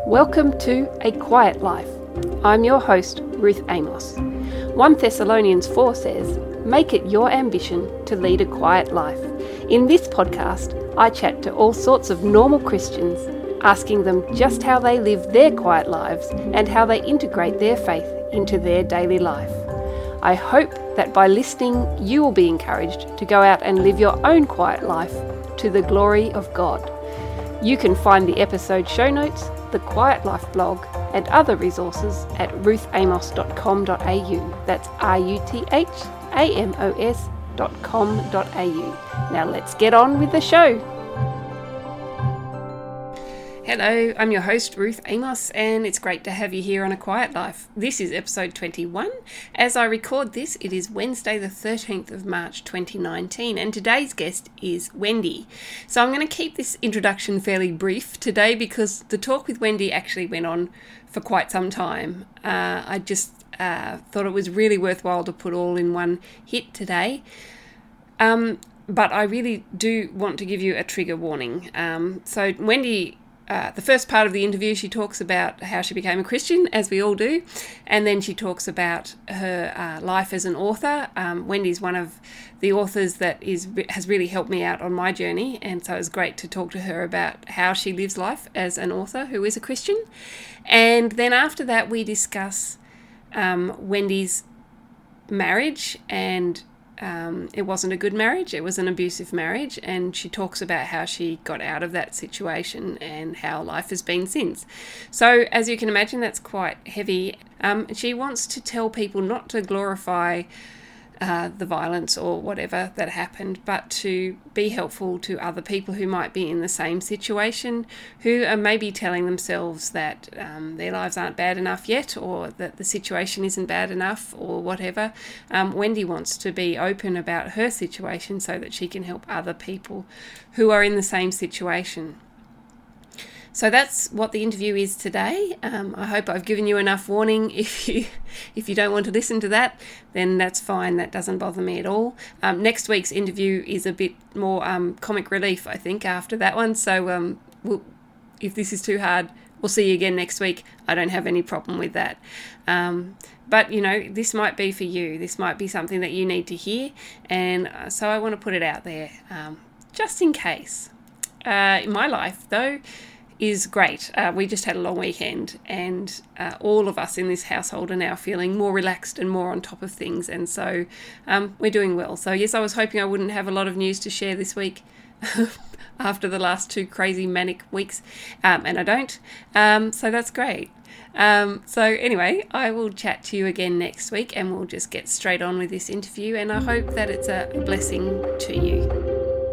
Welcome to A Quiet Life. I'm your host, Ruth Amos. 1 Thessalonians 4 says, "Make it your ambition to lead a quiet life." In this podcast, I chat to all sorts of normal Christians, asking them just how they live their quiet lives and how they integrate their faith into their daily life. I hope that by listening, you will be encouraged to go out and live your own quiet life to the glory of God. You can find the episode show notes, the Quiet Life blog, and other resources at ruthamos.com.au. That's ruthamos.com.au. Now let's get on with the show. Hello, I'm your host, Ruth Amos, and it's great to have you here on A Quiet Life. This is episode 21. As I record this, it is Wednesday the 13th of March 2019, and today's guest is Wendy. So I'm going to keep this introduction fairly brief today because the talk with Wendy actually went on for quite some time. I just thought it was really worthwhile to put all in one hit today. But I really do want to give you a trigger warning. So Wendy... the first part of the interview, she talks about how she became a Christian, as we all do, and then she talks about her life as an author. Wendy's one of the authors that has really helped me out on my journey, and so it's great to talk to her about how she lives life as an author who is a Christian. And then after that, we discuss Wendy's marriage, and it wasn't a good marriage, it was an abusive marriage, and she talks about how she got out of that situation and how life has been since. So as you can imagine, that's quite heavy. She wants to tell people not to glorify the violence or whatever that happened, but to be helpful to other people who might be in the same situation, who are maybe telling themselves that their lives aren't bad enough yet, or that the situation isn't bad enough, or whatever. Wendy wants to be open about her situation so that she can help other people who are in the same situation. So that's what the interview is today. I hope I've given you enough warning. If you don't want to listen to that, then that's fine. That doesn't bother me at all. Next week's interview is a bit more comic relief, I think, after that one. So if this is too hard, we'll see you again next week. I don't have any problem with that. But, you know, this might be for you. This might be something that you need to hear. And so I want to put it out there just in case. My life, though, is great. We just had a long weekend, and all of us in this household are now feeling more relaxed and more on top of things, and so we're doing well. So yes, I was hoping I wouldn't have a lot of news to share this week after the last 2 crazy manic weeks, and I don't, so that's great. So anyway, I will chat to you again next week, and we'll just get straight on with this interview, and I hope that it's a blessing to you.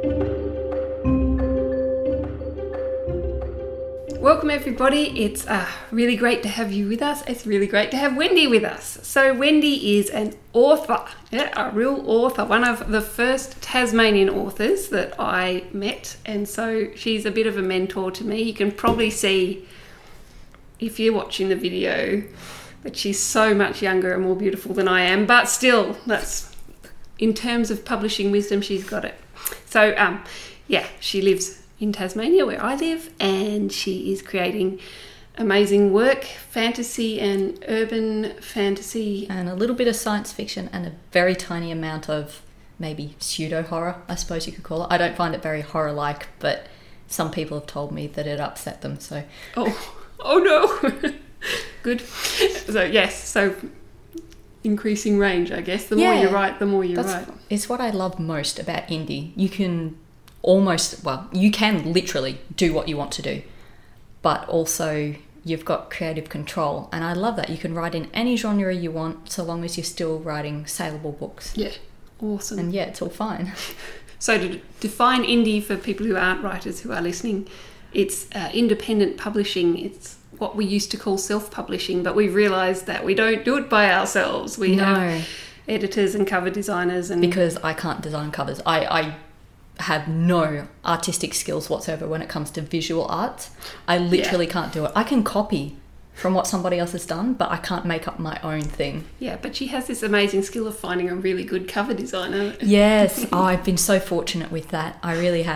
Welcome everybody, it's really great to have you with us. It's really great to have Wendy with us. So Wendy is an author, a real author, one of the first Tasmanian authors that I met, and so she's a bit of a mentor to me. You can probably see, if you're watching the video, that she's so much younger and more beautiful than I am, but still, that's, in terms of publishing wisdom, she's got it. So she lives in Tasmania where I live, and she is creating amazing work, fantasy and urban fantasy. And a little bit of science fiction and a very tiny amount of maybe pseudo-horror, I suppose you could call it. I don't find it very horror-like, but some people have told me that it upset them, so... Oh no! Good. So yes, so increasing range, I guess. The more you write, the more you write. It's what I love most about indie. You can you can literally do what you want to do, but also you've got creative control, and I love that. You can write in any genre you want so long as you're still writing saleable books. Yeah, awesome. And it's all fine. So to define indie for people who aren't writers who are listening, it's independent publishing. It's what we used to call self-publishing, but we've realised that we don't do it by ourselves. We have editors and cover designers. And because I can't design covers. I have no artistic skills whatsoever when it comes to visual arts. I literally can't do it. I can copy from what somebody else has done, but I can't make up my own thing. Yeah, but she has this amazing skill of finding a really good cover designer. Yes. I've been so fortunate with that. I really have.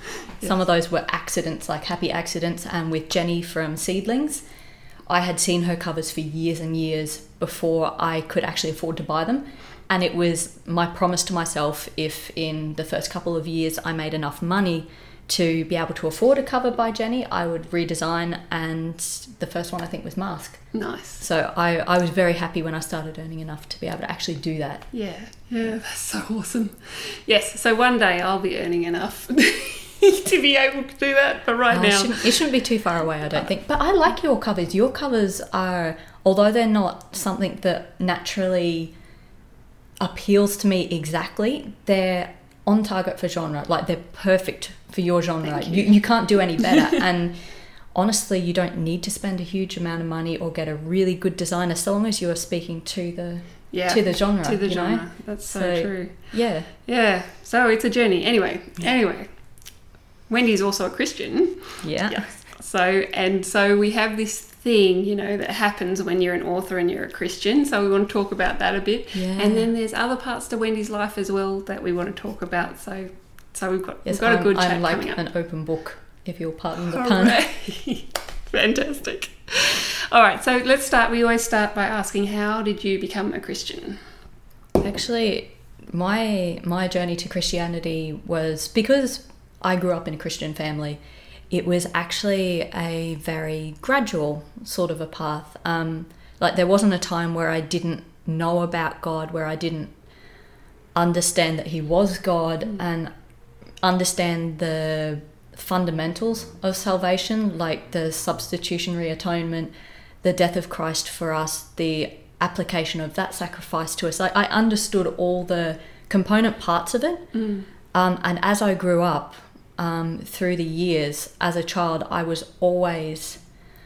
Some of those were accidents, like happy accidents. And with Jenny from Seedlings, I had seen her covers for years and years before I could actually afford to buy them. And it was my promise to myself, if in the first couple of years I made enough money to be able to afford a cover by Jenny, I would redesign. And the first one, I think, was Mask. Nice. So I was very happy when I started earning enough to be able to actually do that. Yeah, that's so awesome. Yes, so one day I'll be earning enough to be able to do that, but now... It shouldn't be too far away, I don't think. But I like your covers. Your covers are, although they're not something that naturally appeals to me exactly, they're on target for genre. Like, they're perfect for your genre. You can't do any better. And honestly, you don't need to spend a huge amount of money or get a really good designer, so long as you're speaking to the genre. To the genre. Know? That's so true. Yeah. Yeah. So it's a journey. Anyway, Wendy's also a Christian. Yeah. Yes. So we have this thing, that happens when you're an author and you're a Christian. So we want to talk about that a bit. Yeah. And then there's other parts to Wendy's life as well that we want to talk about. So we've got a good chat coming up. I'm like an open book, if you'll pardon the pun. Fantastic. All right, so let's start. We always start by asking, how did you become a Christian? Actually, my journey to Christianity was because I grew up in a Christian family. It was actually a very gradual sort of a path. Like, there wasn't a time where I didn't know about God, where I didn't understand that he was God and understand the fundamentals of salvation, like the substitutionary atonement, the death of Christ for us, the application of that sacrifice to us. I understood all the component parts of it. And as I grew up, through the years, as a child, I was always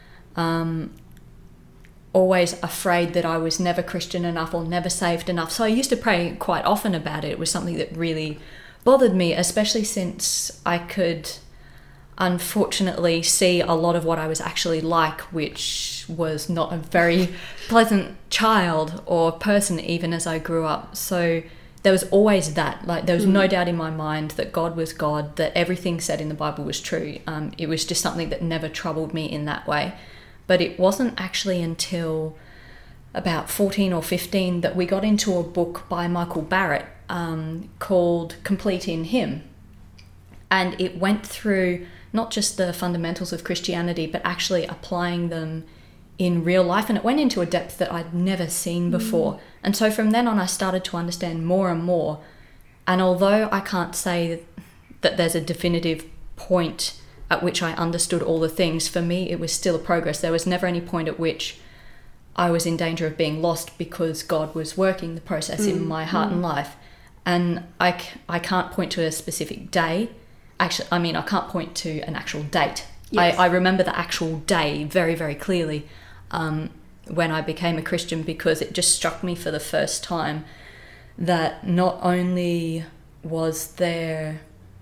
afraid that I was never Christian enough or never saved enough. So I used to pray quite often about it. It was something that really bothered me, especially since I could unfortunately see a lot of what I was actually like, which was not a very pleasant child or person, even as I grew up. So there was always that, like, there was no doubt in my mind that God was God, that everything said in the Bible was true. It was just something that never troubled me in that way. But it wasn't actually until about 14 or 15 that we got into a book by Michael Barrett called Complete in Him. And it went through not just the fundamentals of Christianity, but actually applying them in real life. And it went into a depth that I'd never seen before. And so from then on, I started to understand more and more. And although I can't say that there's a definitive point at which I understood all the things, for me, it was still a progress. There was never any point at which I was in danger of being lost, because God was working the process in my heart and life. And I can't point to a specific day. Actually, I mean, I can't point to an actual date. Yes. I remember the actual day very, very clearly when I became a Christian, because it just struck me for the first time that not only was I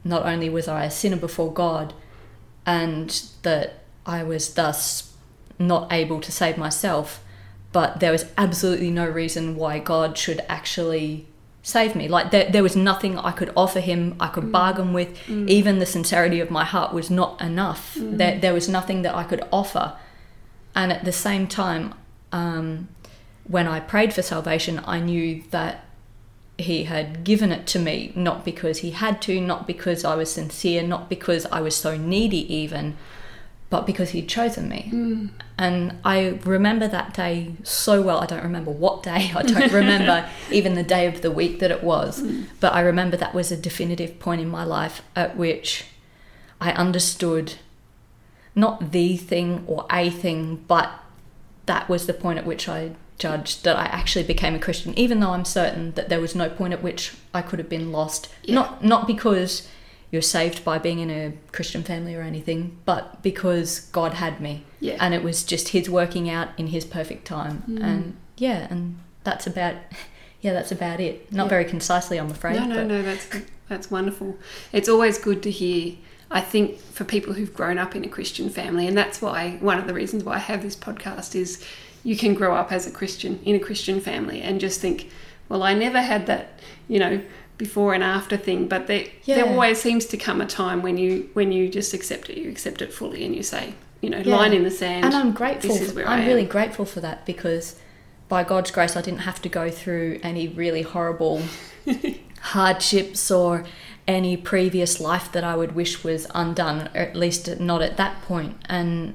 a sinner before God, and that I was thus not able to save myself, but there was absolutely no reason why God should actually save me. Like, there was nothing I could offer him, I could bargain with. Even the sincerity of my heart was not enough. There was nothing that I could offer. And at the same time, when I prayed for salvation, I knew that he had given it to me, not because he had to, not because I was sincere, not because I was so needy even, but because he'd chosen me. And I remember that day so well. I don't remember what day. I don't remember even the day of the week that it was. But I remember that was a definitive point in my life at which I understood not the thing or a thing, but that was the point at which I judged that I actually became a Christian, even though I'm certain that there was no point at which I could have been lost. Yeah. Not because you're saved by being in a Christian family or anything, but because God had me. Yeah. And it was just his working out in his perfect time. And that's about it. Not very concisely, I'm afraid. No, that's wonderful. It's always good to hear, I think, for people who've grown up in a Christian family, and that's why one of the reasons why I have this podcast is you can grow up as a Christian in a Christian family and just think, well, I never had that, before and after thing, but there always seems to come a time when you just accept it. You accept it fully and you say, line in the sand. And I'm grateful. I'm really am. grateful for that, because by God's grace, I didn't have to go through any really horrible hardships or any previous life that I would wish was undone, or at least not at that point. And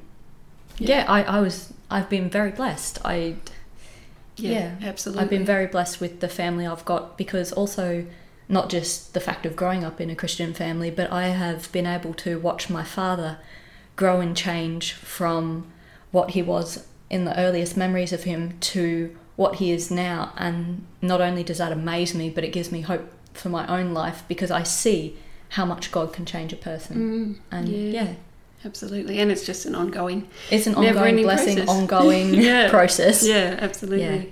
I've been very blessed. Absolutely. I've been very blessed with the family I've got, because also not just the fact of growing up in a Christian family, but I have been able to watch my father grow and change from what he was in the earliest memories of him to what he is now. And not only does that amaze me, but it gives me hope for my own life, because I see how much God can change a person. Absolutely. And it's just an ongoing, it's an ongoing blessing, process. Ongoing process. Yeah, absolutely. Yeah.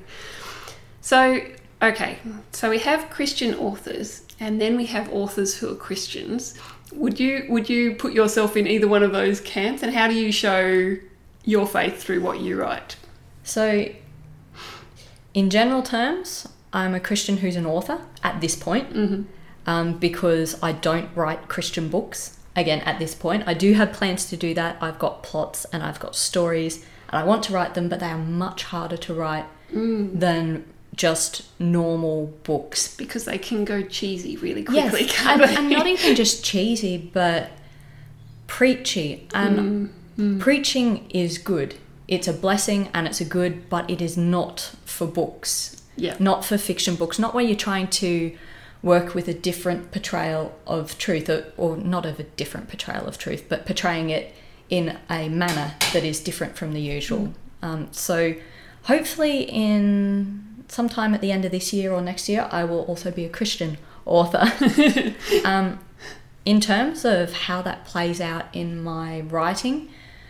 So we have Christian authors, and then we have authors who are Christians. Would you put yourself in either one of those camps, and how do you show your faith through what you write? So, in general terms, I'm a Christian who's an author at this point, because I don't write Christian books. Again, at this point, I do have plans to do that. I've got plots and I've got stories, and I want to write them, but they are much harder to write than just normal books, because they can go cheesy really quickly. Yes, and not even just cheesy, but preachy. And preaching is good. It's a blessing and it's a good, but it is not for books. Yeah. Not for fiction books. Not where you're trying to work with a different portrayal of truth, or not of a different portrayal of truth, but portraying it in a manner that is different from the usual. So hopefully in sometime at the end of this year or next year, I will also be a Christian author. In terms of how that plays out in my writing,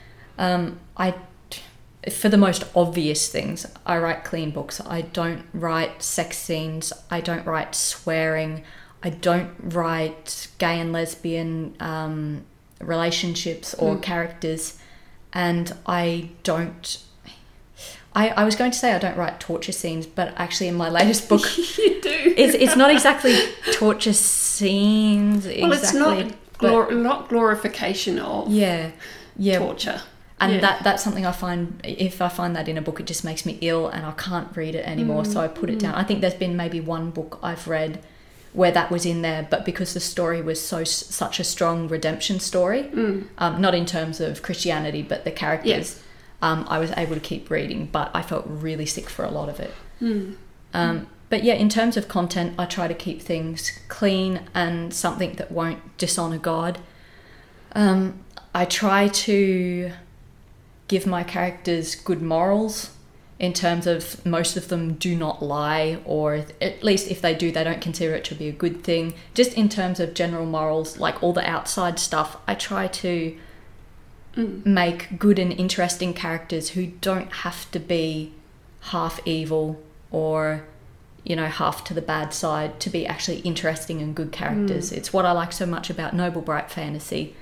for the most obvious things, I write clean books. I don't write sex scenes. I don't write swearing. I don't write gay and lesbian relationships or characters. And I don't... I was going to say I don't write torture scenes, but actually in my latest book... You do. It's not exactly torture scenes. Well, exactly, it's not glorification of torture. And that's something I find, if I find that in a book, it just makes me ill and I can't read it anymore, so I put it down. I think there's been maybe one book I've read where that was in there, but because the story was such a strong redemption story, not in terms of Christianity, but the characters, I was able to keep reading, but I felt really sick for a lot of it. But yeah, in terms of content, I try to keep things clean and something that won't dishonor God. I try to give my characters good morals, in terms of most of them do not lie, or at least if they do, they don't consider it to be a good thing. Just in terms of general morals, like all the outside stuff, I try to make good and interesting characters who don't have to be half evil or, half to the bad side to be actually interesting and good characters. It's what I like so much about Noble Bright Fantasy.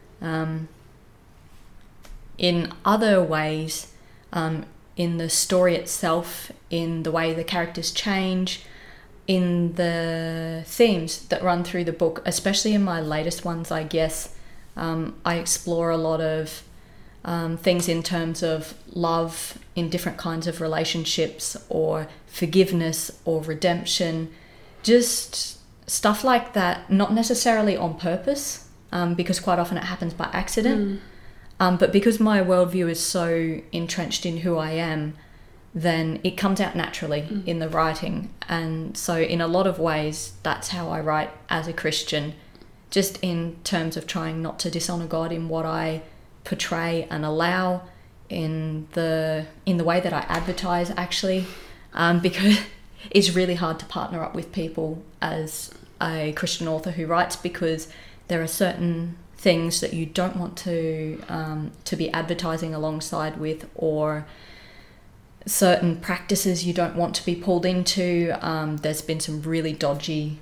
In other ways, in the story itself, in the way the characters change, in the themes that run through the book, especially in my latest ones, I guess, I explore a lot of things in terms of love in different kinds of relationships, or forgiveness or redemption, just stuff like that, not necessarily on purpose, because quite often it happens by accident. But because my worldview is so entrenched in who I am, then it comes out naturally in the writing. And so in a lot of ways, that's how I write as a Christian, just in terms of trying not to dishonor God in what I portray and allow, in the way that I advertise, actually, because it's really hard to partner up with people as a Christian author who writes, because there are certain things that you don't want to be advertising alongside with, or certain practices you don't want to be pulled into. There's been some really dodgy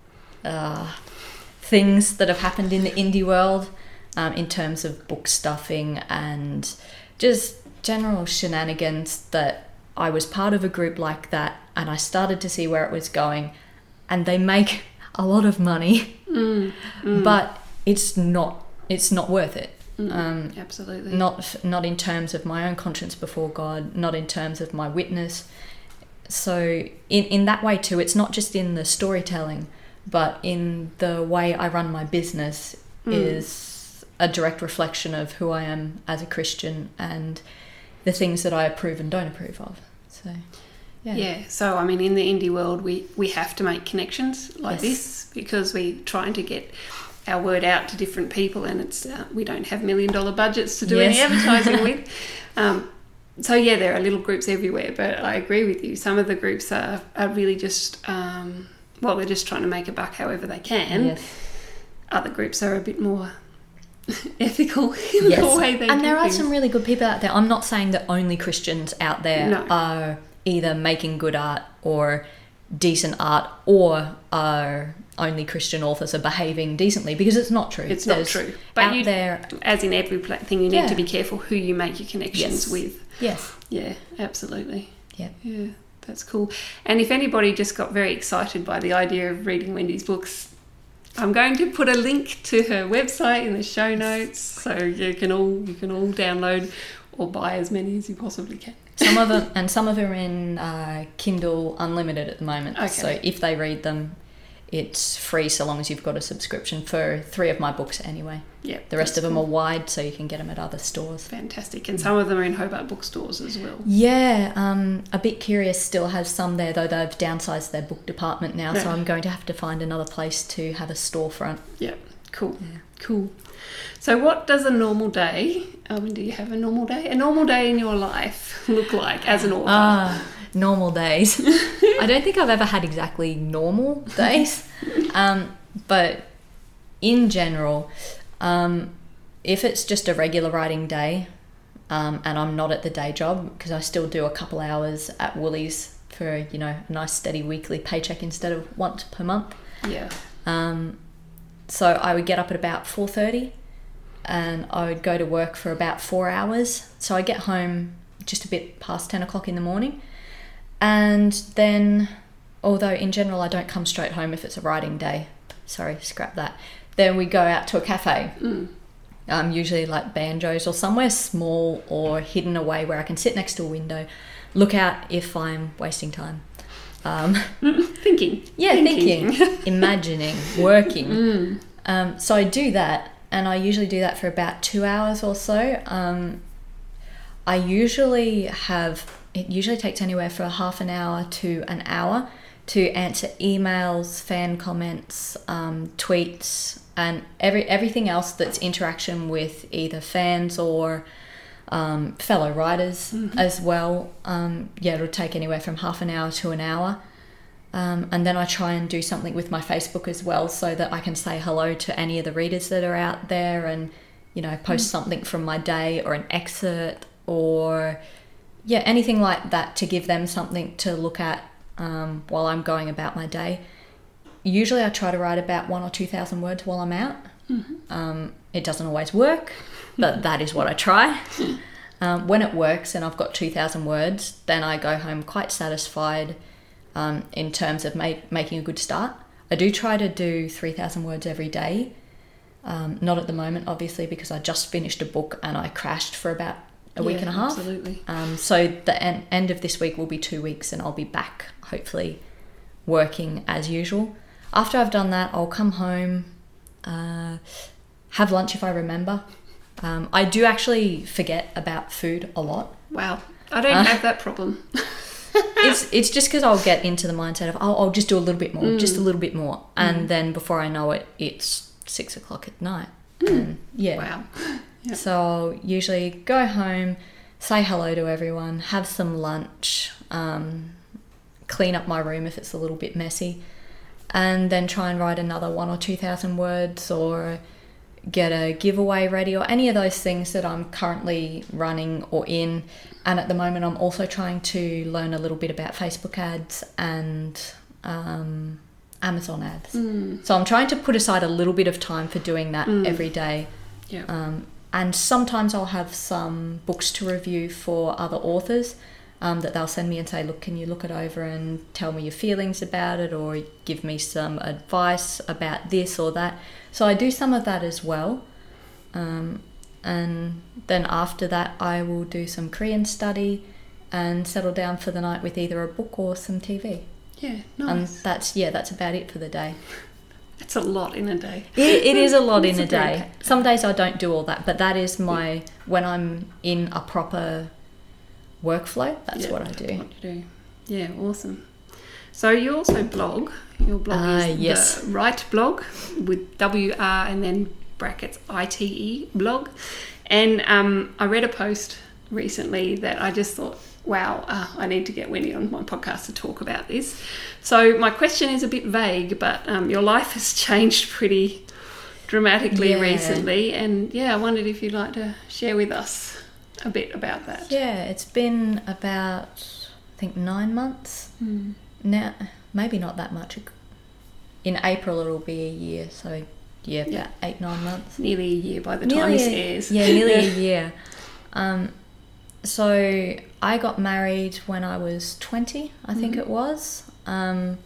things that have happened in the indie world, in terms of book stuffing and just general shenanigans, that I was part of a group like that, and I started to see where it was going, and a lot of money, but it's not worth it. Absolutely. Not in terms of my own conscience before God, not in terms of my witness. So in that way too, it's not just in the storytelling, but in the way I run my business is a direct reflection of who I am as a Christian and the things that I approve and don't approve of. So, yeah. So, I mean, in the indie world, we have to make connections like this because we're trying to get our word out to different people, and it's we don't have $1 million budgets to do any advertising with. So, yeah, there are little groups everywhere, but I agree with you. Some of the groups are really just, they're just trying to make a buck however they can. Yes. Other groups are a bit more ethical in the way they do and there are things. some really good people out there. I'm not saying that only Christians out there are either making good art or decent art, or are only Christian authors are behaving decently, because it's not true. It's not true. But there, as in every thing, you need to be careful who you make your connections with. Yes. Yeah, absolutely. Yeah. Yeah, that's cool. And if anybody just got very excited by the idea of reading Wendy's books, I'm going to put a link to her website in the show notes, so you can all download or buy as many as you possibly can. Some of them are in Kindle Unlimited at the moment. Okay. So if they read them, it's free so long as you've got a subscription for 3 of my books anyway. Yeah. The rest of them are wide, so you can get them at other stores. Fantastic. And some of them are in Hobart bookstores as well. Yeah. A Bit Curious still has some there, though they've downsized their book department now, so I'm going to have to find another place to have a storefront. Yeah. Cool. Yeah. Cool. So what does a normal day, do you have a normal day? A normal day in your life look like as an author? Normal days. I don't think I've ever had exactly normal days. But in general, if it's just a regular writing day, and I'm not at the day job, because I still do a couple hours at Woolies for, a nice steady weekly paycheck instead of once per month. Yeah. So I would get up at about 4:30 and I would go to work for about 4 hours. So I get home just a bit past 10 o'clock in the morning. And then, although in general I don't come straight home if it's a writing day, sorry, scrap that, then we go out to a cafe, usually like Banjo's or somewhere small or hidden away where I can sit next to a window, look out if I'm wasting time. Thinking. Yeah, thinking, imagining, working. So I do that, and I usually do that for about 2 hours or so. It usually takes anywhere from half an hour to an hour to answer emails, fan comments, tweets, and everything else that's interaction with either fans or fellow writers as well. It'll take anywhere from half an hour to an hour. And then I try and do something with my Facebook as well, so that I can say hello to any of the readers that are out there and, post something from my day or an excerpt or anything like that to give them something to look at while I'm going about my day. Usually I try to write about 1,000 or 2,000 words while I'm out. It doesn't always work, but that is what I try. When it works and I've got 2,000 words, then I go home quite satisfied in terms of making a good start. I do try to do 3,000 words every day. Not at the moment, obviously, because I just finished a book and I crashed for about a week and a half. Absolutely. So the end of this week will be 2 weeks and I'll be back, hopefully, working as usual. After I've done that, I'll come home, have lunch if I remember. I do actually forget about food a lot. Wow. I don't have that problem. It's just because I'll get into the mindset of, I'll just do a little bit more, just a little bit more. And then before I know it, it's 6 o'clock at night. And Wow. Yep. So I'll usually go home, say hello to everyone, have some lunch, clean up my room if it's a little bit messy, and then try and write another 1,000 or 2,000 words or get a giveaway ready or any of those things that I'm currently running or in. And at the moment I'm also trying to learn a little bit about Facebook ads and Amazon ads. So I'm trying to put aside a little bit of time for doing that every day. Yeah. And sometimes I'll have some books to review for other authors. that they'll send me and say, look, can you look it over and tell me your feelings about it, or give me some advice about this or that. So I do some of that as well. And then after that, I will do some Korean study and settle down for the night with either a book or some TV. Yeah, nice. And that's about it for the day. It's a lot in a day. It is a lot in a day. Some days I don't do all that, but that is when I'm in a proper workflow, that's what I do. What you do. Yeah, awesome. So you also blog. Your blog is the Right Blog with WR and then brackets ITE blog. And I read a post recently that I just thought, wow, I need to get Wendy on my podcast to talk about this. So my question is a bit vague, but your life has changed pretty dramatically recently. And I wondered if you'd like to share with us a bit about that. Yeah, it's been about, I think, 9 months now. Maybe not that much. In April it'll be a year, so about 8-9 months. Nearly a year by the time this airs. Yeah, nearly a year. So I got married when I was 20, I think it was. And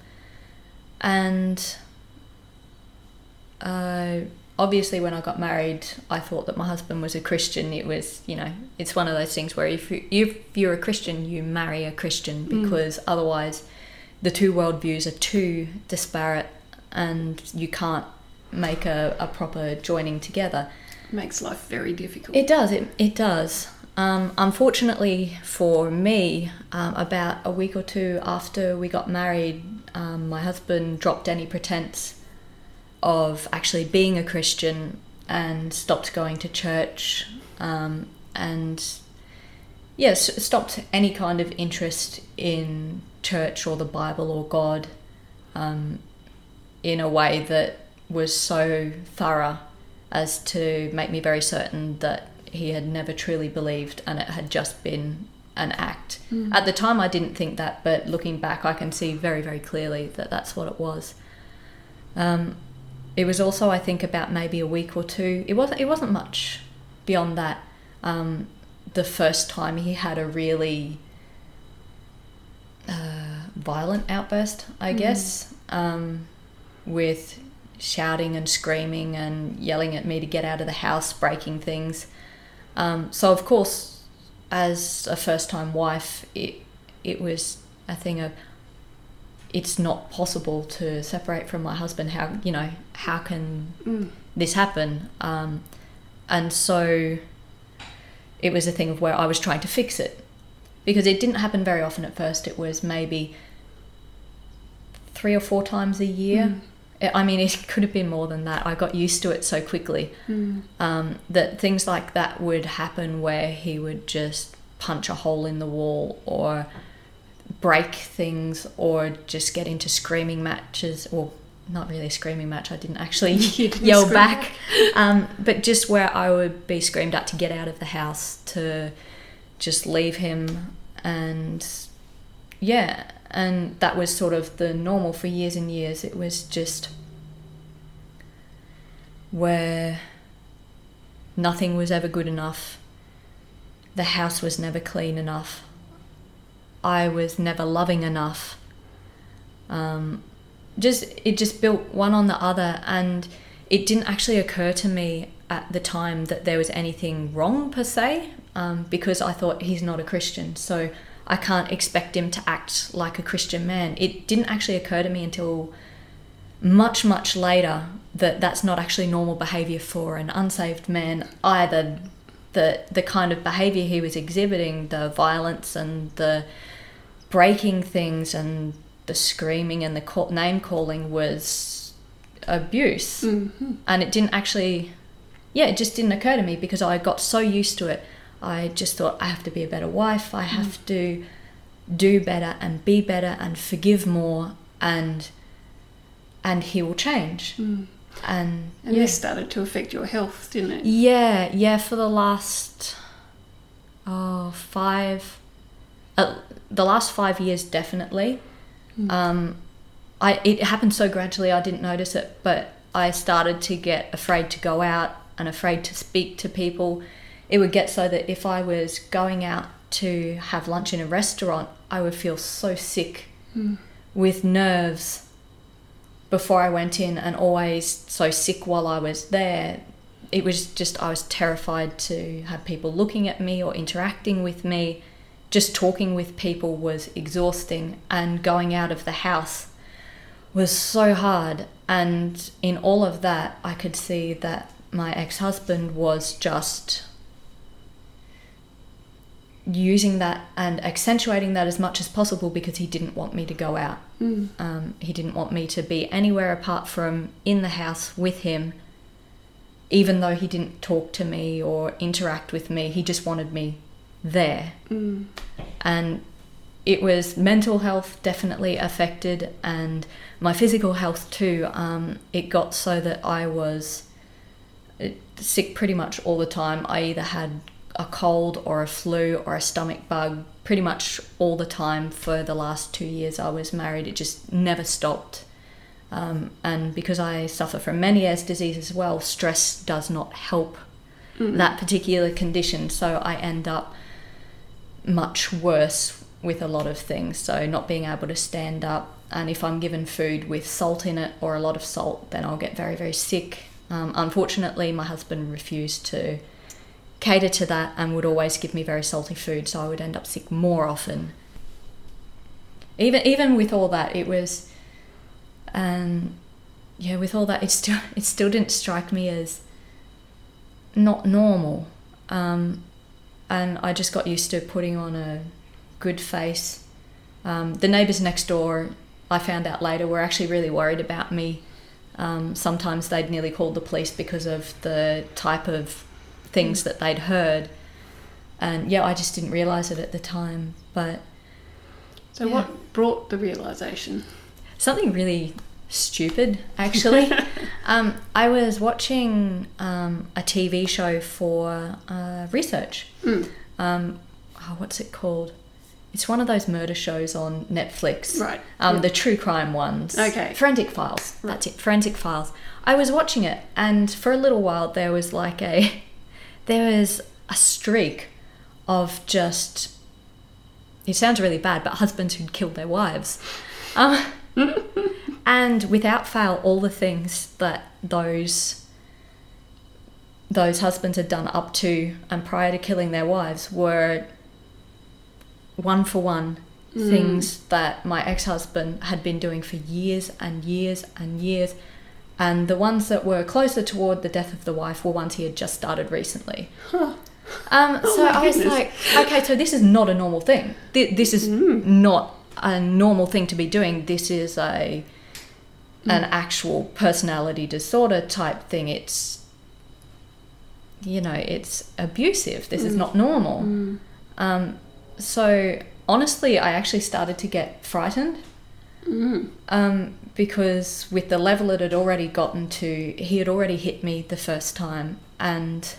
obviously when I got married, I thought that my husband was a Christian. It was, it's one of those things where if you're a Christian, you marry a Christian, because otherwise the two worldviews are too disparate and you can't make a proper joining together. It makes life very difficult. It does. It does. Unfortunately for me, about a week or two after we got married, my husband dropped any pretense of actually being a Christian and stopped going to church, and stopped any kind of interest in church or the Bible or God in a way that was so thorough as to make me very certain that he had never truly believed and it had just been an act. At the time I didn't think that, but looking back I can see very, very clearly that that's what it was. It was also, I think, about maybe a week or two. It wasn't much beyond that. The first time he had a really violent outburst, I guess, with shouting and screaming and yelling at me to get out of the house, breaking things. So of course, as a first-time wife, it was a thing of, it's not possible to separate from my husband. How can this happen? And so it was a thing of where I was trying to fix it, because it didn't happen very often at first. It was maybe 3 or 4 times a year. I mean, it could have been more than that. I got used to it so quickly that things like that would happen, where he would just punch a hole in the wall or break things or just get into screaming matches. Well, not really a screaming match. I didn't actually yell back. But just where I would be screamed at to get out of the house, to just leave him. And and that was sort of the normal for years and years. It was just where nothing was ever good enough. The house was never clean enough. I was never loving enough. It just built one on the other, and it didn't actually occur to me at the time that there was anything wrong per se, because I thought he's not a Christian, so I can't expect him to act like a Christian man. It didn't actually occur to me until much, much later that that's not actually normal behaviour for an unsaved man either. The kind of behaviour he was exhibiting, the violence and the breaking things and the screaming and the name calling, was abuse. And it didn't actually, it just didn't occur to me, because I got so used to it. I just thought, I have to be a better wife, I have to do better and be better and forgive more, and he will change. And this started to affect your health, didn't it? Yeah, for the last the last 5 years, definitely. It happened so gradually I didn't notice it, but I started to get afraid to go out and afraid to speak to people. It would get so that if I was going out to have lunch in a restaurant, I would feel so sick with nerves before I went in, and always so sick while I was there. It was just, I was terrified to have people looking at me or interacting with me. Just talking with people was exhausting, and going out of the house was so hard. And in all of that, I could see that my ex-husband was just using that and accentuating that as much as possible, because he didn't want me to go out. He didn't want me to be anywhere apart from in the house with him, even though he didn't talk to me or interact with me. He just wanted me there. And it was mental health definitely affected, and my physical health too. It got so that I was sick pretty much all the time. I either had a cold or a flu or a stomach bug pretty much all the time for the last 2 years I was married. It just never stopped. And because I suffer from Meniere's disease as well, stress does not help that particular condition. So I end up much worse with a lot of things. So not being able to stand up, and if I'm given food with salt in it or a lot of salt, then I'll get very, very sick. Unfortunately, my husband refused to cater to that and would always give me very salty food, so I would end up sick more often. Even with all that, it was, with all that, it still didn't strike me as not normal. And I just got used to putting on a good face. The neighbours next door, I found out later, were actually really worried about me. Sometimes they'd nearly called the police because of the type of things that they'd heard. And I just didn't realise it at the time. But so what brought the realisation? Something really stupid, actually. I was watching a TV show for research. What's it called? It's one of those murder shows on Netflix. Right. The true crime ones. Okay. Forensic Files. Right. That's it. Forensic Files. I was watching it, and for a little while there was a streak of just, it sounds really bad, but husbands who'd killed their wives. And without fail, all the things that those husbands had done up to and prior to killing their wives were one-for-one things that my ex-husband had been doing for years and years and years. And the ones that were closer toward the death of the wife were ones he had just started recently. So I was like, okay, so this is not a normal thing. This is not a normal thing to be doing. This is an actual personality disorder type thing. It's, it's abusive. This is not normal. So honestly, I actually started to get frightened. Because with the level it had already gotten to, he had already hit me the first time, and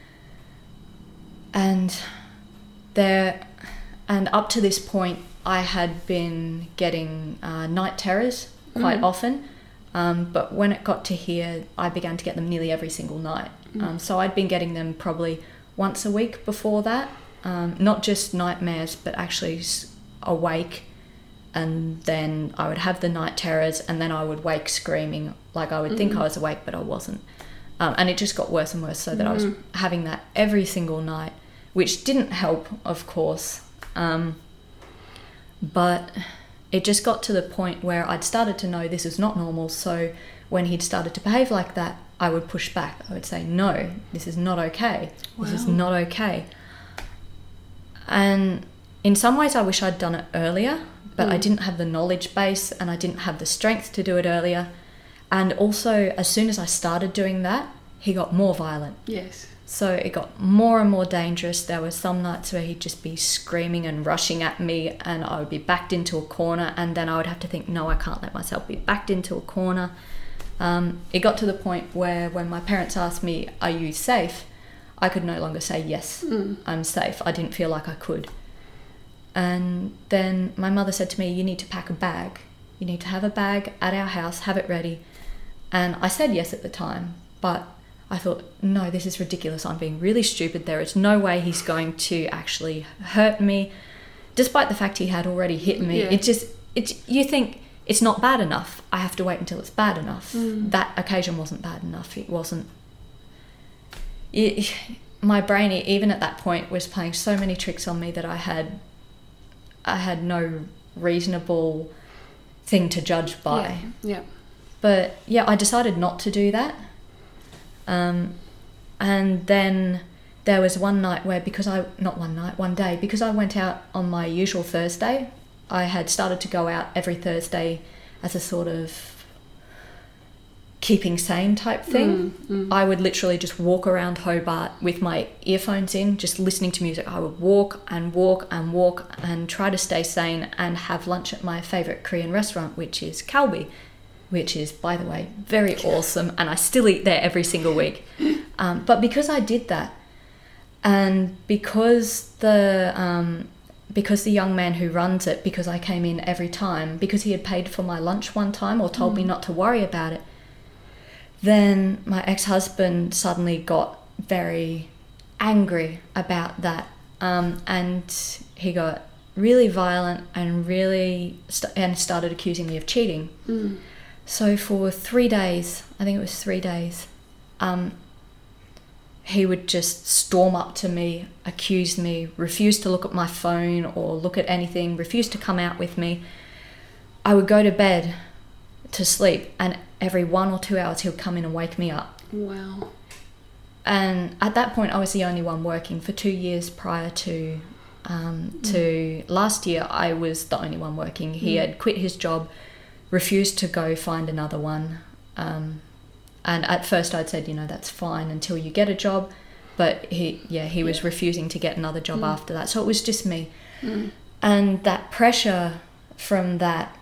up to this point I had been getting night terrors quite often, but when it got to here I began to get them nearly every single night. So I'd been getting them probably once a week before that, not just nightmares but actually awake. And then I would have the night terrors, and then I would wake screaming, like I would think I was awake, but I wasn't. And it just got worse and worse, so that I was having that every single night, which didn't help, of course. But it just got to the point where I'd started to know this is not normal. So when he'd started to behave like that, I would push back. I would say, no, this is not okay. Wow. This is not okay. And in some ways I wish I'd done it earlier, but I didn't have the knowledge base and I didn't have the strength to do it earlier. And also, as soon as I started doing that, he got more violent. Yes. So it got more and more dangerous. There were some nights where he'd just be screaming and rushing at me, and I would be backed into a corner, and then I would have to think, no, I can't let myself be backed into a corner. It got to the point where when my parents asked me, are you safe? I could no longer say, yes, I'm safe. I didn't feel like I could. And then my mother said to me, you need to pack a bag. You need to have a bag at our house, have it ready. And I said yes at the time, but I thought, no, this is ridiculous. I'm being really stupid. There is no way he's going to actually hurt me, despite the fact he had already hit me. Yeah. You think it's not bad enough. I have to wait until it's bad enough. That occasion wasn't bad enough. It wasn't. My brain, even at that point, was playing so many tricks on me that I had no reasonable thing to judge by. Yeah. But yeah, I decided not to do that. And then there was one day, because I went out on my usual Thursday. I had started to go out every Thursday as a sort of keeping sane type thing. I would literally just walk around Hobart with my earphones in, just listening to music. I would walk and walk and walk and try to stay sane and have lunch at my favourite Korean restaurant, which is Kalbi, which is, by the way, very awesome, and I still eat there every single week. But because I did that, and because the young man who runs it, because I came in every time, because he had paid for my lunch one time or told me not to worry about it, then my ex-husband suddenly got very angry about that, and he got really violent and and started accusing me of cheating. So for 3 days, I think it was 3 days, he would just storm up to me, accuse me, refuse to look at my phone or look at anything, refuse to come out with me. I would go to bed to sleep, and every 1 or 2 hours he would come in and wake me up. Wow. And at that point I was the only one working. For 2 years prior to last year, I was the only one working. He had quit his job, refused to go find another one, and at first I'd said, that's fine until you get a job, but he was refusing to get another job after that. So it was just me, and that pressure from that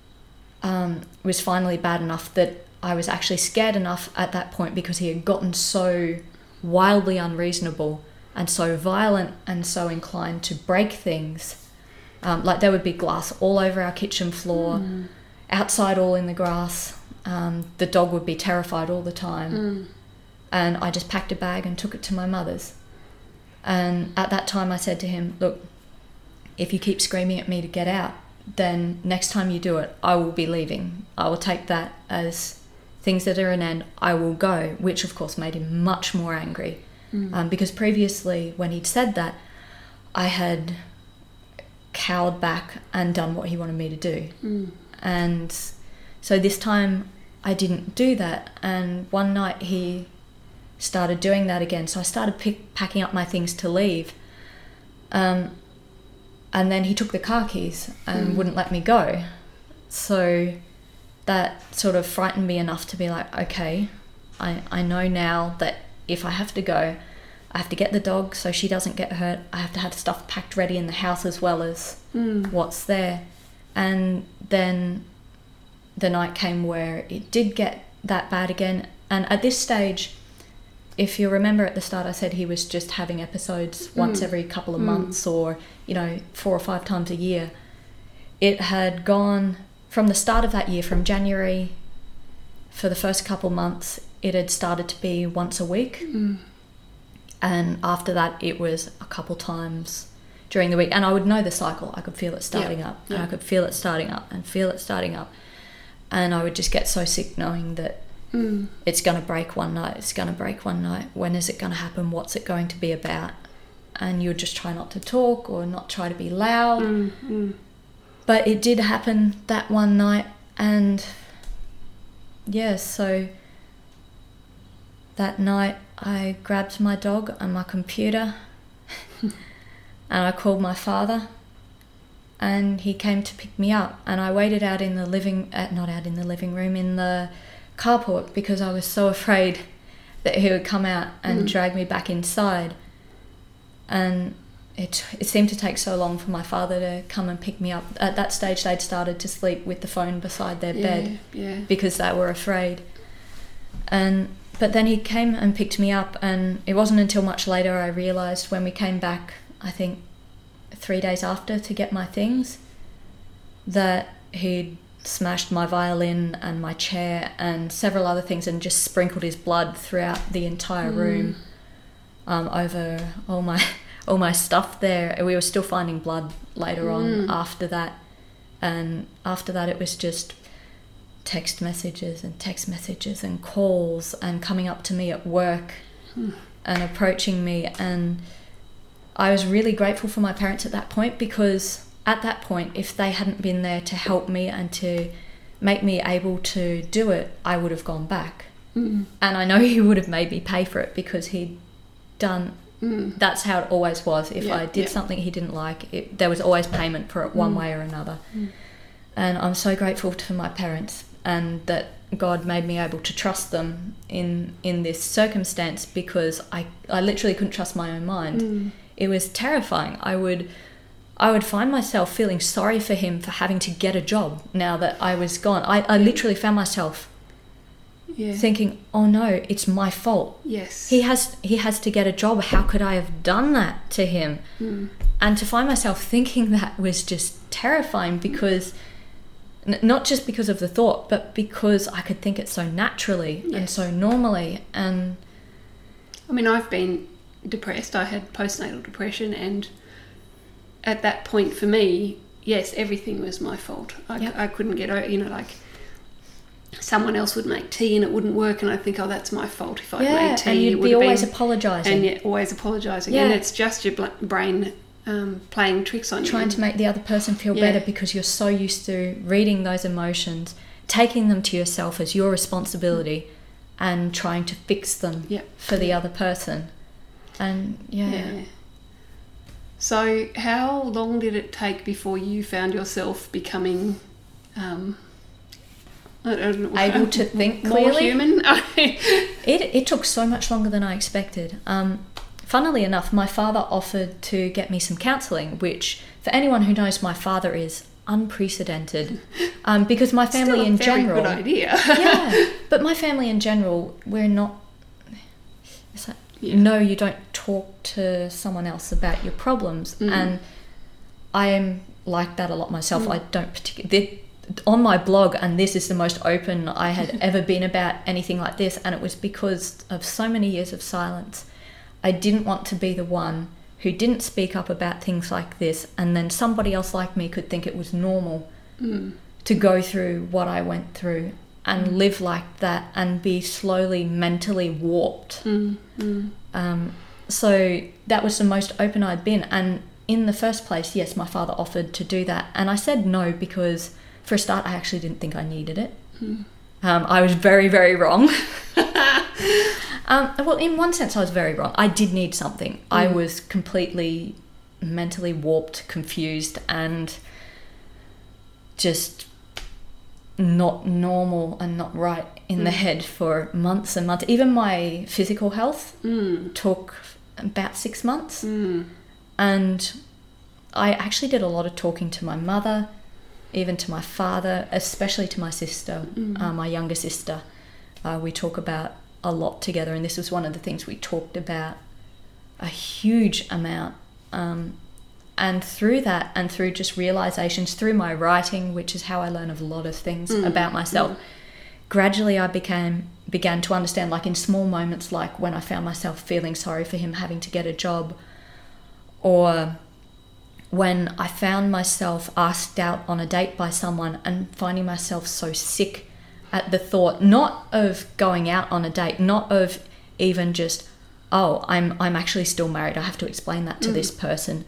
was finally bad enough that I was actually scared enough at that point, because he had gotten so wildly unreasonable and so violent and so inclined to break things. Like there would be glass all over our kitchen floor, outside all in the grass. The dog would be terrified all the time. And I just packed a bag and took it to my mother's. And at that time I said to him, look, if you keep screaming at me to get out, then next time you do it, I will be leaving. I will take that as things that are an end. I will go, which of course made him much more angry. Because previously when he'd said that, I had cowered back and done what he wanted me to do. And so this time I didn't do that, and one night he started doing that again. So I started packing up my things to leave, and then he took the car keys and wouldn't let me go. So that sort of frightened me enough to be like, okay, I know now that if I have to go, I have to get the dog so she doesn't get hurt. I have to have stuff packed ready in the house as well as what's there. And then the night came where it did get that bad again. And at this stage, if you remember at the start, I said he was just having episodes once every couple of months, or 4 or 5 times a year. It had gone from the start of that year, from January, for the first couple months, it had started to be once a week. And after that, it was a couple times during the week. And I would know the cycle. I could feel it starting up, and I could feel it starting up and feel it starting up. And I would just get so sick knowing that it's going to break one night. It's going to break one night. When is it going to happen? What's it going to be about? And you would just try not to talk or not try to be loud. But it did happen that one night. And so that night I grabbed my dog and my computer and I called my father, and he came to pick me up, and I waited out in the in the carport, because I was so afraid that he would come out and drag me back inside. And it seemed to take so long for my father to come and pick me up. At that stage they'd started to sleep with the phone beside their bed because they were afraid. But then he came and picked me up, and it wasn't until much later I realised, when we came back, I think 3 days after, to get my things, that he'd smashed my violin and my chair and several other things, and just sprinkled his blood throughout the entire room, over all my stuff there. We were still finding blood later on after that. And after that, it was just text messages and calls, and coming up to me at work and approaching me. And I was really grateful for my parents at that point, because at that point, if they hadn't been there to help me and to make me able to do it, I would have gone back. And I know he would have made me pay for it, because he'd done... That's how it always was. If I did something he didn't like, there was always payment for it one way or another. And I'm so grateful to my parents, and that God made me able to trust them in this circumstance, because I literally couldn't trust my own mind. It was terrifying. I would find myself feeling sorry for him for having to get a job now that I was gone. I literally found myself thinking, oh no, it's my fault. Yes. He has to get a job. How could I have done that to him? And to find myself thinking that was just terrifying, because not just because of the thought, but because I could think it so naturally and so normally. And I mean, I've been depressed. I had postnatal depression, and at that point for me, yes, everything was my fault. I couldn't get over, like someone else would make tea and it wouldn't work, and I'd think, oh, that's my fault. If I'd made tea, and you'd be always apologising. And always apologising. And it's just your brain playing tricks on you. Trying to make the other person feel better, because you're so used to reading those emotions, taking them to yourself as your responsibility, and trying to fix them for the other person. And So how long did it take before you found yourself becoming able to think clearly? More human? It took so much longer than I expected. Funnily enough, my father offered to get me some counselling, which, for anyone who knows, my father is unprecedented. Because my family in general... Still a very good idea. But my family in general, we're not... No, you don't talk to someone else about your problems. And I am like that a lot myself. I don't particularly... On my blog, and this is the most open I had ever been about anything like this, and it was because of so many years of silence. I didn't want to be the one who didn't speak up about things like this, and then somebody else like me could think it was normal to go through what I went through and live like that and be slowly mentally warped. So that was the most open I'd been. And in the first place, yes, my father offered to do that, and I said no, because for a start, I actually didn't think I needed it. I was very, very wrong. Well, in one sense, I was very wrong. I did need something. I was completely mentally warped, confused, and just not normal and not right in the head for months and months. Even my physical health took about 6 months. And I actually did a lot of talking to my mother, even to my father, especially to my sister, my younger sister. We talk about a lot together, and this was one of the things we talked about a huge amount. And through that, and through just realizations, through my writing, which is how I learn a lot of things about myself, gradually I began to understand, like in small moments, like when I found myself feeling sorry for him having to get a job, or when I found myself asked out on a date by someone and finding myself so sick at the thought, not of going out on a date, not of even just, oh, I'm actually still married, I have to explain that to this person.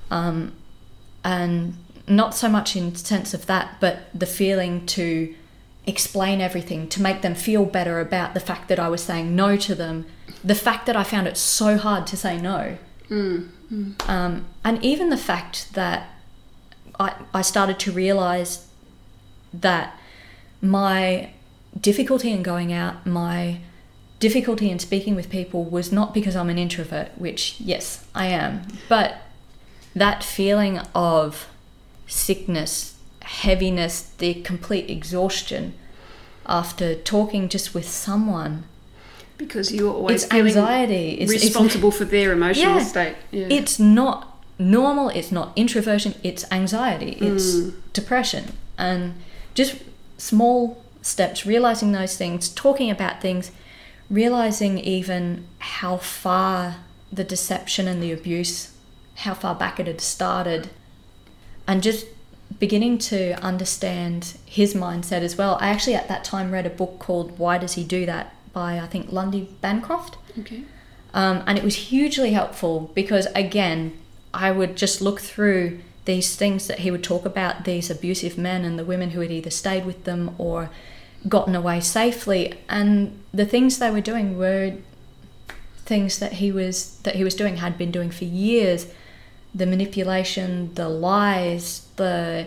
And not so much in sense of that, but the feeling to explain everything, to make them feel better about the fact that I was saying no to them, the fact that I found it so hard to say no. And even the fact that I started to realise that my difficulty in going out, my difficulty in speaking with people was not because I'm an introvert, which, yes, I am, but that feeling of sickness, heaviness, the complete exhaustion after talking just with someone. Because you're always it's anxiety. It's responsible for their emotional state. Yeah. It's not normal, it's not introversion, it's anxiety, it's depression. And just small steps, realizing those things, talking about things, realizing even how far the deception and the abuse, how far back it had started, and just beginning to understand his mindset as well. I actually at that time read a book called Why Does He Do That by, I think, Lundy Bancroft. Okay. And it was hugely helpful because, again, I would just look through these things that he would talk about, these abusive men and the women who had either stayed with them or gotten away safely, and the things they were doing were things that he was doing, had been doing for years. The manipulation, the lies, the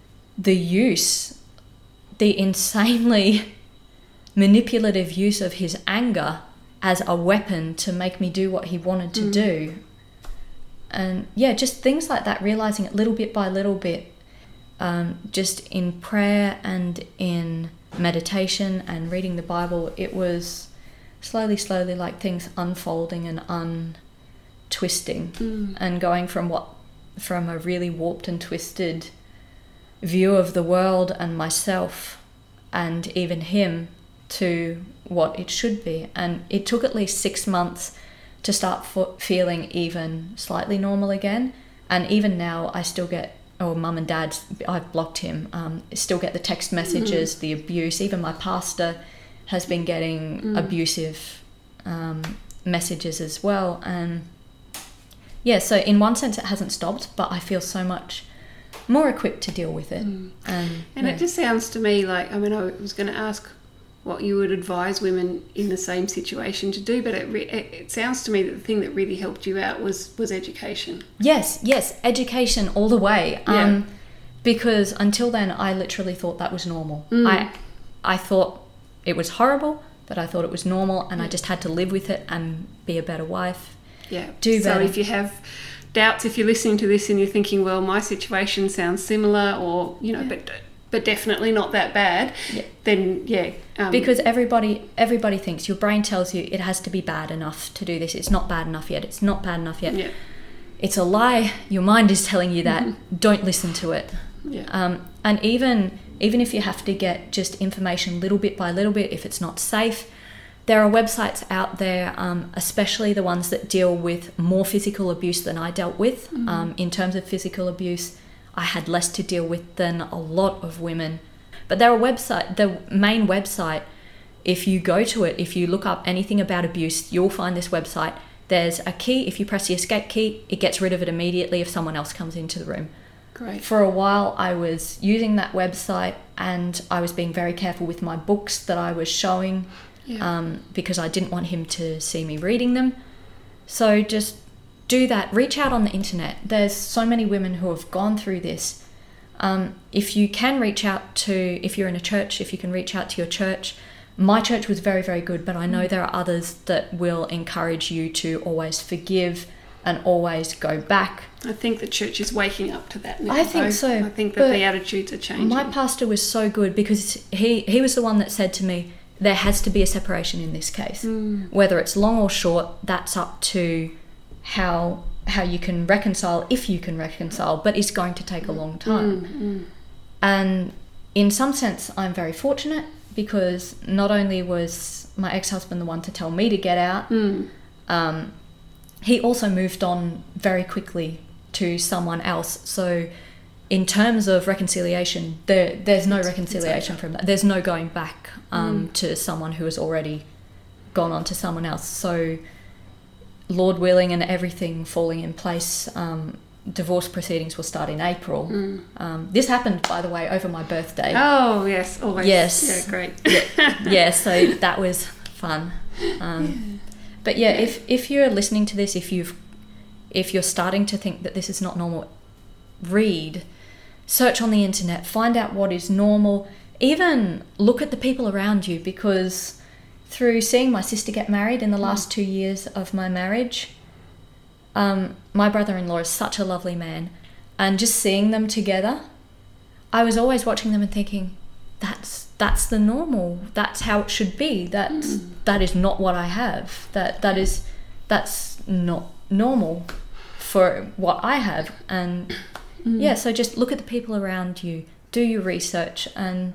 use, the insanely manipulative use of his anger as a weapon to make me do what he wanted to do. And yeah, just things like that, realizing it little bit by little bit, just in prayer and in meditation and reading the Bible. It was slowly like things unfolding and untwisting and going from a really warped and twisted view of the world and myself and even him to what it should be. And it took at least 6 months to start feeling even slightly normal again. And even now I still get, mum and dad, I've blocked him, still get the text messages, the abuse. Even my pastor has been getting abusive messages as well. And yeah, so in one sense it hasn't stopped, but I feel so much more equipped to deal with it. And it just sounds to me like, I was going to ask what you would advise women in the same situation to do, but it sounds to me that the thing that really helped you out was education. Yes, education all the way. Because until then I literally thought that was normal. I thought it was horrible, but I thought it was normal, and I just had to live with it and be a better wife. Yeah. Do better. So if you have doubts, if you're listening to this and you're thinking, well, my situation sounds similar, or but definitely not that bad, then because everybody thinks, your brain tells you it has to be bad enough to do this. It's not bad enough yet. It's not bad enough yet. Yeah. It's a lie. Your mind is telling you that. Don't listen to it. Yeah. And even if you have to get just information little bit by little bit, if it's not safe, there are websites out there, especially the ones that deal with more physical abuse than I dealt with. In terms of physical abuse, I had less to deal with than a lot of women. But there are the main website, if you go to it, if you look up anything about abuse, you'll find this website. There's a key. If you press the escape key, it gets rid of it immediately if someone else comes into the room. Great. For a while, I was using that website, and I was being very careful with my books that I was showing, because I didn't want him to see me reading them. So just do that. Reach out on the internet. There's so many women who have gone through this. If you can reach out to, if you're in a church, if you can reach out to your church. My church was very, very good, but I know there are others that will encourage you to always forgive and always go back. I think the church is waking up to that now. I think so. I think that the attitudes are changing. My pastor was so good because he was the one that said to me, there has to be a separation in this case. Whether it's long or short, that's up to how you can reconcile, if you can reconcile, but it's going to take a long time. And in some sense, I'm very fortunate because not only was my ex-husband the one to tell me to get out, he also moved on very quickly to someone else. So in terms of reconciliation, there's no reconciliation from that. There's no going back to someone who has already gone on to someone else. So Lord willing and everything falling in place, divorce proceedings will start in April. This happened, by the way, over my birthday. Oh, yes, always. Yes. Yeah, great. Yeah, so that was fun. But yeah, if you're listening to this, if you're starting to think that this is not normal, search on the internet, find out what is normal, even look at the people around you, because through seeing my sister get married in the last 2 years of my marriage, my brother-in-law is such a lovely man, and just seeing them together, I was always watching them and thinking, that's the normal, that's how it should be, that is not what I have, that's not normal for what I have. And so just look at the people around you, do your research, and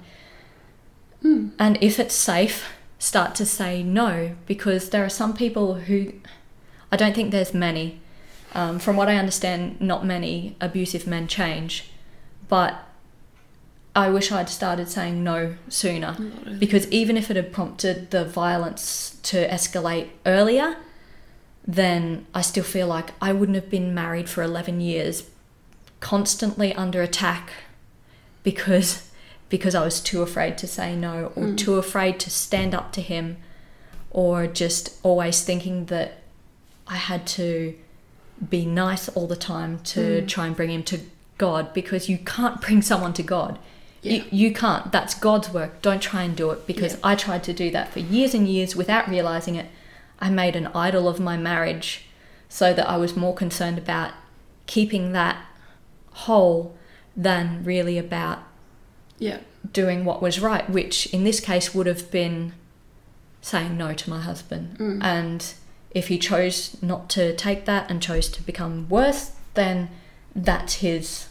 if it's safe, start to say no, because there are some people who, I don't think there's many, from what I understand, not many abusive men change, but I wish I'd started saying no sooner, because even if it had prompted the violence to escalate earlier, then I still feel like I wouldn't have been married for 11 years, constantly under attack because I was too afraid to say no, or too afraid to stand up to him, or just always thinking that I had to be nice all the time to try and bring him to God, because you can't bring someone to God. Yeah. You can't. That's God's work. Don't try and do it, because I tried to do that for years and years without realizing it. I made an idol of my marriage so that I was more concerned about keeping that whole than really about doing what was right, which in this case would have been saying no to my husband. And if he chose not to take that and chose to become worse, then that's his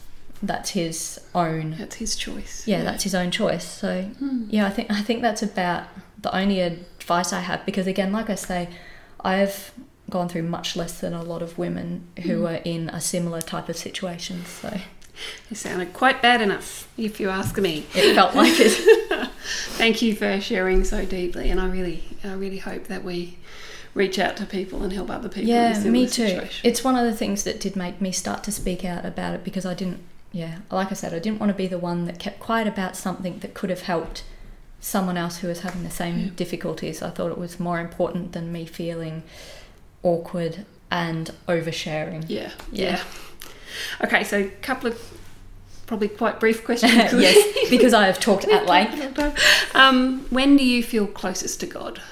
own. That's his choice. Yeah, that's his own choice. So I think that's about the only advice I have, because again, like I say, I've gone through much less than a lot of women who are in a similar type of situation. So it sounded quite bad enough, if you ask me. It felt like it. Thank you for sharing so deeply, and I really hope that we reach out to people and help other people in a similar situation. Me too. It's one of the things that did make me start to speak out about it, because I didn't like I said, I didn't want to be the one that kept quiet about something that could have helped someone else who was having the same difficulties. I thought it was more important than me feeling awkward and oversharing. Yeah. Okay, so a couple of probably quite brief questions. Yes, because I have talked at length. When do you feel closest to God?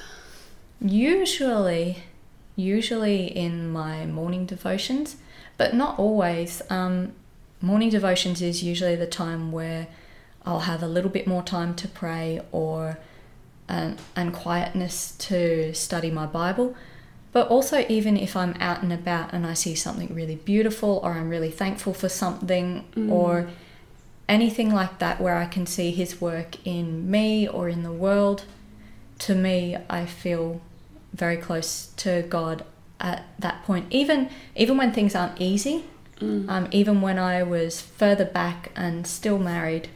Usually in my morning devotions, but not always. Morning devotions is usually the time where I'll have a little bit more time to pray, and quietness to study my Bible. But also, even if I'm out and about and I see something really beautiful, or I'm really thankful for something, or anything like that where I can see his work in me or in the world, to me, I feel very close to God at that point. Even when things aren't easy, even when I was further back and still married,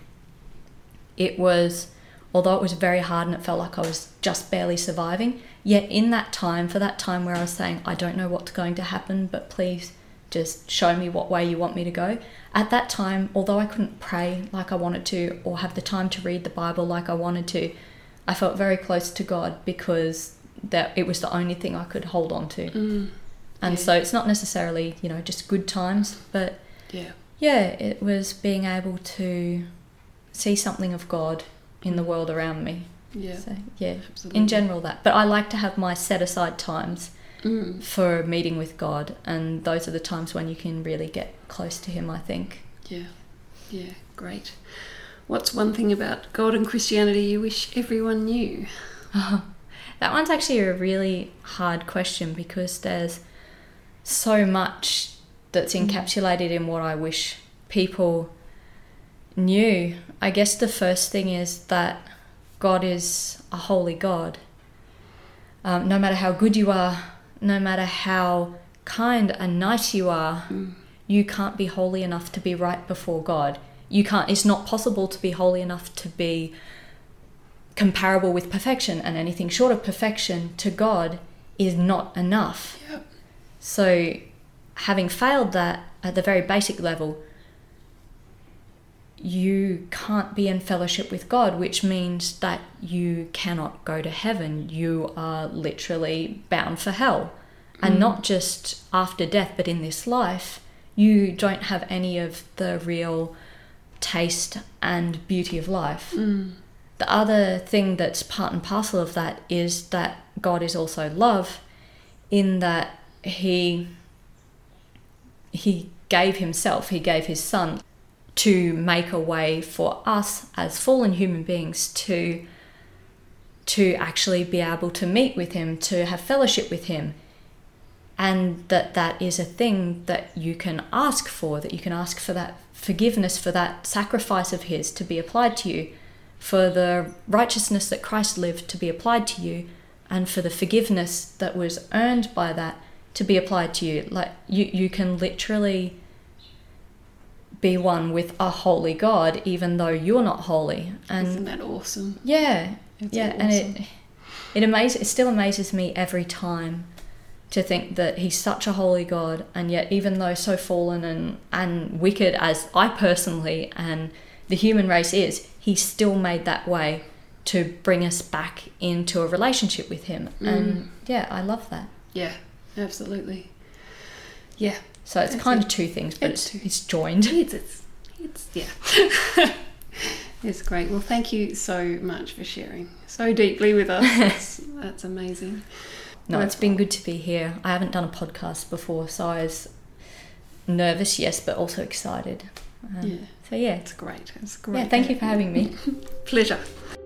although it was very hard and it felt like I was just barely surviving, yet in that time, for that time where I was saying, I don't know what's going to happen, but please just show me what way you want me to go. At that time, although I couldn't pray like I wanted to, or have the time to read the Bible like I wanted to, I felt very close to God, because that it was the only thing I could hold on to. And so it's not necessarily, just good times, but it was being able to see something of God in the world around me. So, absolutely. In general that. But I like to have my set aside times for meeting with God, and those are the times when you can really get close to him, I think. Yeah, great. What's one thing about God and Christianity you wish everyone knew? That one's actually a really hard question, because there's so much that's encapsulated in what I wish people knew. I guess the first thing is that God is a holy God. No matter how good you are, no matter how kind and nice you are, you can't be holy enough to be right before God. It's not possible to be holy enough to be comparable with perfection, and anything short of perfection to God is not enough. Yep. So having failed that at the very basic level, you can't be in fellowship with God, which means that you cannot go to heaven. You are literally bound for hell. And not just after death, but in this life, you don't have any of the real taste and beauty of life. The other thing that's part and parcel of that is that God is also love, in that he gave himself, he gave his son to make a way for us as fallen human beings to actually be able to meet with him, to have fellowship with him. and that is a thing that you can ask for, that you can ask for that forgiveness, for that sacrifice of his to be applied to you, for the righteousness that Christ lived to be applied to you, and for the forgiveness that was earned by that to be applied to you. Like you can literally be one with a holy God even though you're not holy. And isn't that awesome? Yeah. It's yeah, awesome. And it still amazes me every time to think that he's such a holy God, and yet even though so fallen and wicked as I personally and the human race is, he still made that way to bring us back into a relationship with him. And yeah, I love that. Yeah, absolutely. Yeah. So it's kind of two things, but it's joined. It's yeah. It's great. Well, thank you so much for sharing so deeply with us. That's amazing. No, it's been good to be here. I haven't done a podcast before, so I was nervous, yes, but also excited. So yeah. It's great. It's great. Yeah, thank you for having me. Pleasure.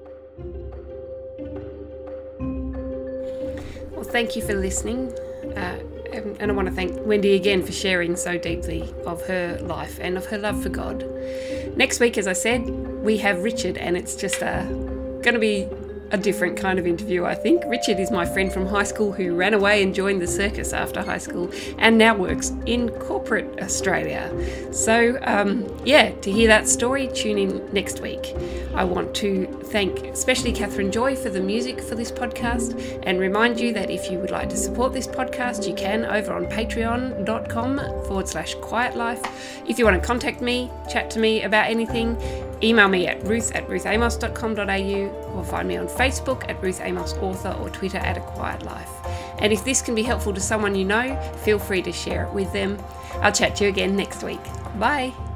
Well, thank you for listening. And I want to thank Wendy again for sharing so deeply of her life and of her love for God. Next week, as I said, we have Richard, and it's just going to be a different kind of interview, I think. Richard is my friend from high school who ran away and joined the circus after high school and now works in corporate Australia. So, to hear that story, tune in next week. I want to thank especially Catherine Joy for the music for this podcast, and remind you that if you would like to support this podcast, you can over on patreon.com/quietlife. If you want to contact me, chat to me about anything, email me at ruth@ruthamos.com.au, or find me on Facebook at Ruth Amos Author, or Twitter at A Quiet Life. And if this can be helpful to someone you know, feel free to share it with them. I'll chat to you again next week. Bye.